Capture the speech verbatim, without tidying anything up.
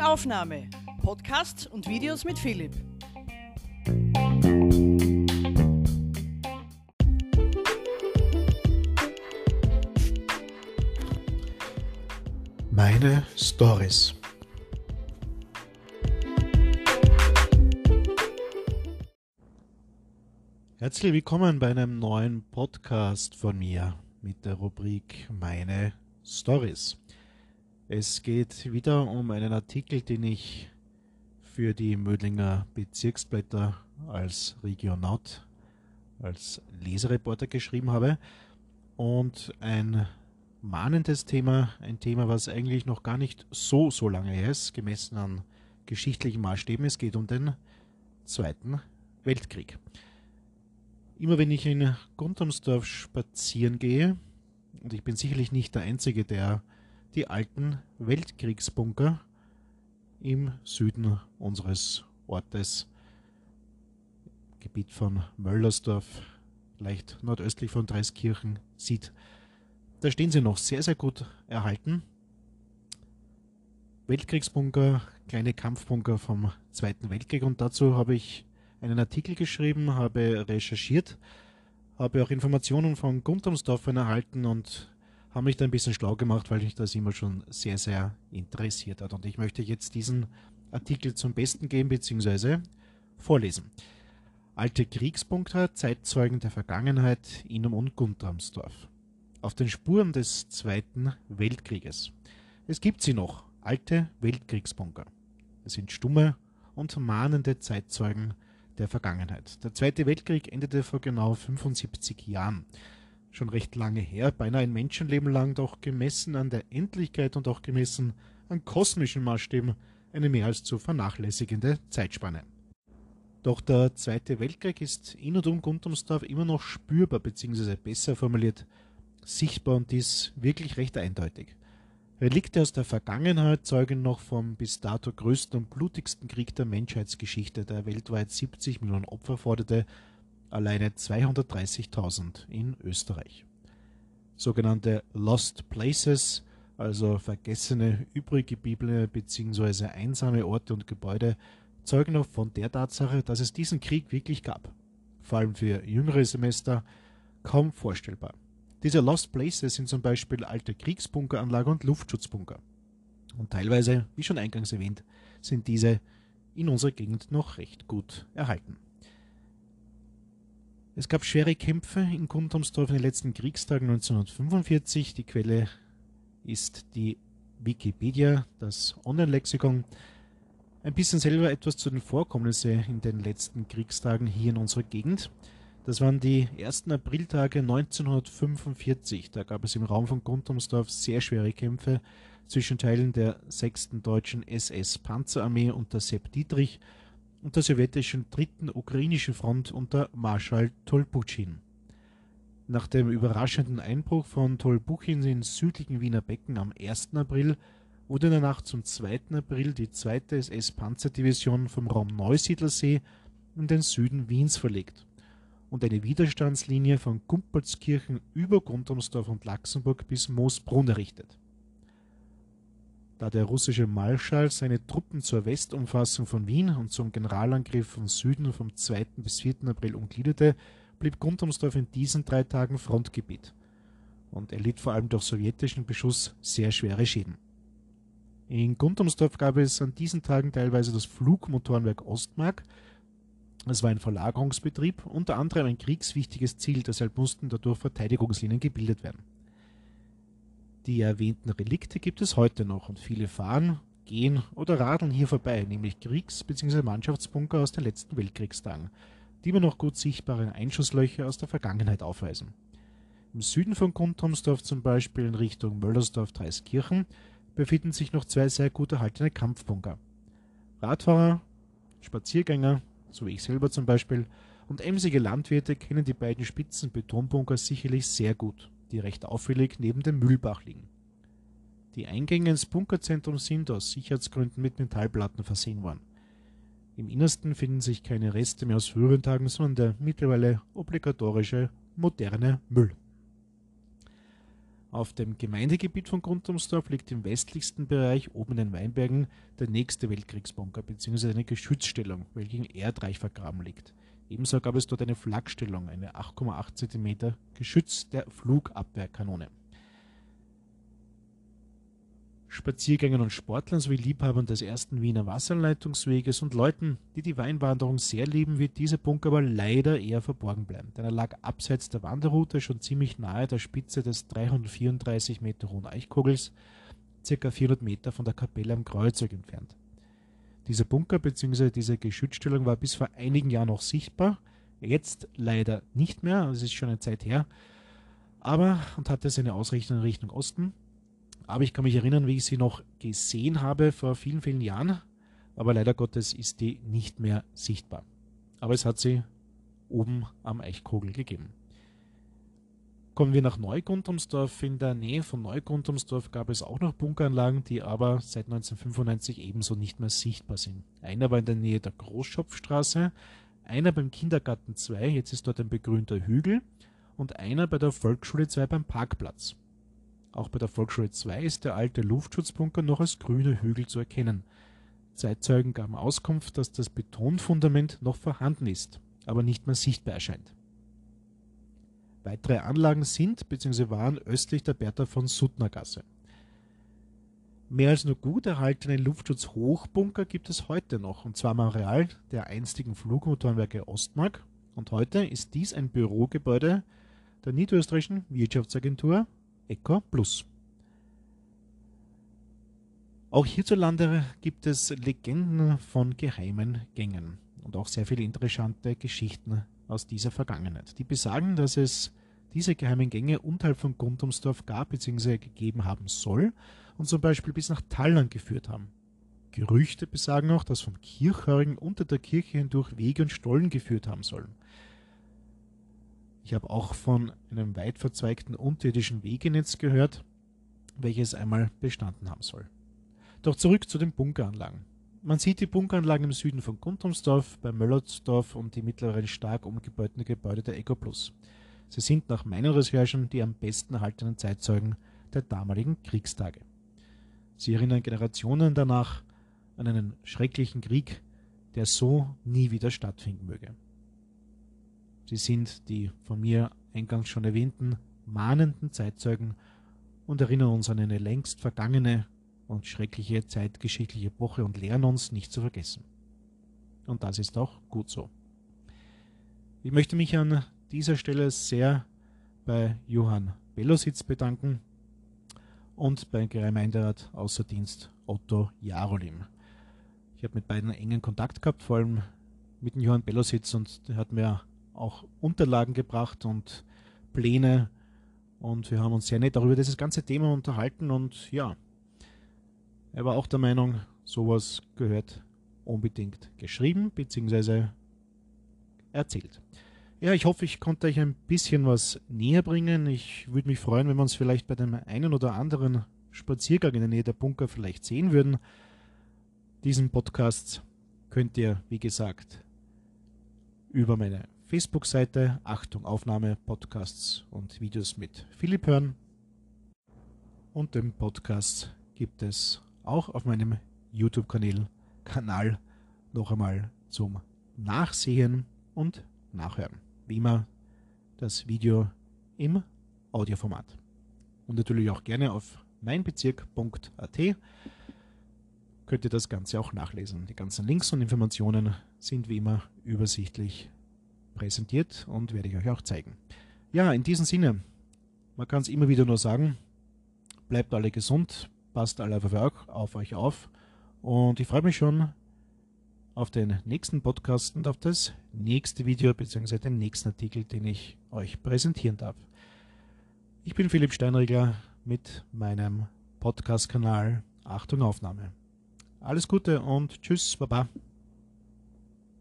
Aufnahme. Podcasts und Videos mit Philipp. Meine Stories. Herzlich willkommen bei einem neuen Podcast von mir mit der Rubrik Meine Stories. Es geht wieder um einen Artikel, den ich für die Mödlinger Bezirksblätter als Regionaut, als Lesereporter geschrieben habe. Und ein mahnendes Thema, ein Thema, was eigentlich noch gar nicht so, so lange her ist, gemessen an geschichtlichen Maßstäben. Es geht um den Zweiten Weltkrieg. Immer wenn ich in Guttormsdorf spazieren gehe, und ich bin sicherlich nicht der Einzige, der die alten Weltkriegsbunker im Süden unseres Ortes, Gebiet von Möllersdorf, leicht nordöstlich von Dreiskirchen, sieht. Da stehen sie noch sehr, sehr gut erhalten. Weltkriegsbunker, kleine Kampfbunker vom Zweiten Weltkrieg, und dazu habe ich einen Artikel geschrieben, habe recherchiert, habe auch Informationen von Guttormsdorfern erhalten und habe mich da ein bisschen schlau gemacht, weil mich das immer schon sehr, sehr interessiert hat. Und ich möchte jetzt diesen Artikel zum Besten geben bzw. vorlesen. Alte Kriegsbunker, Zeitzeugen der Vergangenheit in und Guttormsdorf. Auf den Spuren des Zweiten Weltkrieges. Es gibt sie noch, alte Weltkriegsbunker. Es sind stumme und mahnende Zeitzeugen der Vergangenheit. Der Zweite Weltkrieg endete vor genau fünfundsiebzig Jahren. Schon recht lange her, beinahe ein Menschenleben lang, doch gemessen an der Endlichkeit und auch gemessen an kosmischen Maßstäben eine mehr als zu vernachlässigende Zeitspanne. Doch der Zweite Weltkrieg ist in und um Guttormsdorf immer noch spürbar, beziehungsweise besser formuliert, sichtbar, und dies wirklich recht eindeutig. Relikte aus der Vergangenheit zeugen noch vom bis dato größten und blutigsten Krieg der Menschheitsgeschichte, der weltweit siebzig Millionen Opfer forderte, alleine zweihundertdreißigtausend in Österreich. Sogenannte Lost Places, also vergessene, übriggebliebene bzw. einsame Orte und Gebäude, zeugen noch von der Tatsache, dass es diesen Krieg wirklich gab. Vor allem für jüngere Semester kaum vorstellbar. Diese Lost Places sind zum Beispiel alte Kriegsbunkeranlagen und Luftschutzbunker. Und teilweise, wie schon eingangs erwähnt, sind diese in unserer Gegend noch recht gut erhalten. Es gab schwere Kämpfe in Guttormsdorf in den letzten Kriegstagen neunzehnhundertfünfundvierzig. Die Quelle ist die Wikipedia, das Online-Lexikon. Ein bisschen selber etwas zu den Vorkommnissen in den letzten Kriegstagen hier in unserer Gegend. Das waren die ersten Apriltage neunzehnhundertfünfundvierzig. Da gab es im Raum von Guttormsdorf sehr schwere Kämpfe zwischen Teilen der sechsten Deutschen S S-Panzerarmee unter Sepp Dietrich und der sowjetischen dritten Ukrainischen Front unter Marschall Tolbuchin. Nach dem überraschenden Einbruch von Tolbuchin ins südlichen Wiener Becken am ersten April wurde in der Nacht zum zweiten April die zweite S S-Panzerdivision vom Raum Neusiedlersee in den Süden Wiens verlegt und eine Widerstandslinie von Gumpoldskirchen über Guttormsdorf und Laxenburg bis Moosbrunn errichtet. Da der russische Marschall seine Truppen zur Westumfassung von Wien und zum Generalangriff vom Süden vom zweiten bis vierten April umgliederte, blieb Guttormsdorf in diesen drei Tagen Frontgebiet und erlitt vor allem durch sowjetischen Beschuss sehr schwere Schäden. In Guttormsdorf gab es an diesen Tagen teilweise das Flugmotorenwerk Ostmark. Es war ein Verlagerungsbetrieb, unter anderem ein kriegswichtiges Ziel, deshalb mussten dadurch Verteidigungslinien gebildet werden. Die erwähnten Relikte gibt es heute noch und viele fahren, gehen oder radeln hier vorbei, nämlich Kriegs- bzw. Mannschaftsbunker aus den letzten Weltkriegstagen, die immer noch gut sichtbare Einschusslöcher aus der Vergangenheit aufweisen. Im Süden von Guttormsdorf, zum Beispiel in Richtung Möllersdorf-Dreiskirchen, befinden sich noch zwei sehr gut erhaltene Kampfbunker. Radfahrer, Spaziergänger, so wie ich selber zum Beispiel, und emsige Landwirte kennen die beiden spitzen Betonbunker sicherlich sehr gut, die recht auffällig neben dem Mühlbach liegen. Die Eingänge ins Bunkerzentrum sind aus Sicherheitsgründen mit Metallplatten versehen worden. Im Innersten finden sich keine Reste mehr aus früheren Tagen, sondern der mittlerweile obligatorische moderne Müll. Auf dem Gemeindegebiet von Grundamsdorf liegt im westlichsten Bereich, oben in den Weinbergen, der nächste Weltkriegsbunker bzw. eine Geschützstellung, welche im Erdreich vergraben liegt. Ebenso gab es dort eine Flakstellung, eine acht Komma acht Zentimeter Geschütz der Flugabwehrkanone. Spaziergängern und Sportlern sowie Liebhabern des ersten Wiener Wasserleitungsweges und Leuten, die die Weinwanderung sehr lieben, wird dieser Bunker aber leider eher verborgen bleiben, denn er lag abseits der Wanderroute schon ziemlich nahe der Spitze des dreihundertvierunddreißig Meter hohen Eichkogels, ca. vierhundert Meter von der Kapelle am Kreuzweg entfernt. Dieser Bunker bzw. diese Geschützstellung war bis vor einigen Jahren noch sichtbar, jetzt leider nicht mehr, es ist schon eine Zeit her, aber und hatte seine Ausrichtung in Richtung Osten. Aber ich kann mich erinnern, wie ich sie noch gesehen habe vor vielen, vielen Jahren. Aber leider Gottes ist die nicht mehr sichtbar. Aber es hat sie oben am Eichkogel gegeben. Kommen wir nach Neugrundamsdorf. In der Nähe von Neugrundamsdorf gab es auch noch Bunkeranlagen, die aber seit neunzehnhundertfünfundneunzig ebenso nicht mehr sichtbar sind. Einer war in der Nähe der Großschopfstraße, einer beim Kindergarten zwei, jetzt ist dort ein begrünter Hügel, und einer bei der Volksschule zwei beim Parkplatz. Auch bei der Volksschule zwei ist der alte Luftschutzbunker noch als grüner Hügel zu erkennen. Zeitzeugen gaben Auskunft, dass das Betonfundament noch vorhanden ist, aber nicht mehr sichtbar erscheint. Weitere Anlagen sind bzw. waren östlich der Bertha von Suttner Gasse. Mehr als nur gut erhaltene Luftschutzhochbunker gibt es heute noch, und zwar am Areal der einstigen Flugmotorenwerke Ostmark, und heute ist dies ein Bürogebäude der niederösterreichischen Wirtschaftsagentur Eco Plus. Auch hierzulande gibt es Legenden von geheimen Gängen und auch sehr viele interessante Geschichten aus dieser Vergangenheit, die besagen, dass es diese geheimen Gänge unterhalb von Grundamsdorf gab bzw. gegeben haben soll und zum Beispiel bis nach Tallern geführt haben. Gerüchte besagen auch, dass von Kirchhörigen unter der Kirche hindurch Wege und Stollen geführt haben sollen. Ich habe auch von einem weit verzweigten unterirdischen Wegenetz gehört, welches einmal bestanden haben soll. Doch zurück zu den Bunkeranlagen. Man sieht die Bunkeranlagen im Süden von Grundamsdorf, bei Möllersdorf und die mittlerweile stark umgebauten Gebäude der Eco Plus. Sie sind nach meinen Recherchen die am besten erhaltenen Zeitzeugen der damaligen Kriegstage. Sie erinnern Generationen danach an einen schrecklichen Krieg, der so nie wieder stattfinden möge. Sie sind die von mir eingangs schon erwähnten mahnenden Zeitzeugen und erinnern uns an eine längst vergangene und schreckliche zeitgeschichtliche Epoche und lehren uns, nicht zu vergessen. Und das ist auch gut so. Ich möchte mich an dieser Stelle sehr bei Johann Bellositz bedanken und bei Gemeinderat außer Dienst Otto Jarolim. Ich habe mit beiden engen Kontakt gehabt, vor allem mit dem Johann Bellositz, und der hat mir auch Unterlagen gebracht und Pläne, und wir haben uns sehr nett darüber dieses ganze Thema unterhalten, und ja, er war auch der Meinung, sowas gehört unbedingt geschrieben bzw. erzählt. Ja, ich hoffe, ich konnte euch ein bisschen was näher bringen. Ich würde mich freuen, wenn wir uns vielleicht bei dem einen oder anderen Spaziergang in der Nähe der Bunker vielleicht sehen würden. Diesen Podcast könnt ihr, wie gesagt, über meine Facebook-Seite Achtung Aufnahme, Podcasts und Videos mit Philipp hören. Und den Podcast gibt es auch auf meinem YouTube-Kanal Kanal noch einmal zum Nachsehen und Nachhören. Wie immer das Video im Audioformat. Und natürlich auch gerne auf meinbezirk punkt at könnt ihr das Ganze auch nachlesen. Die ganzen Links und Informationen sind wie immer übersichtlich präsentiert und werde ich euch auch zeigen. Ja, in diesem Sinne, man kann es immer wieder nur sagen, bleibt alle gesund, passt alle auf euch auf, und ich freue mich schon auf den nächsten Podcast und auf das nächste Video bzw. den nächsten Artikel, den ich euch präsentieren darf. Ich bin Philipp Steinriegler mit meinem Podcast-Kanal Achtung Aufnahme. Alles Gute und tschüss, baba.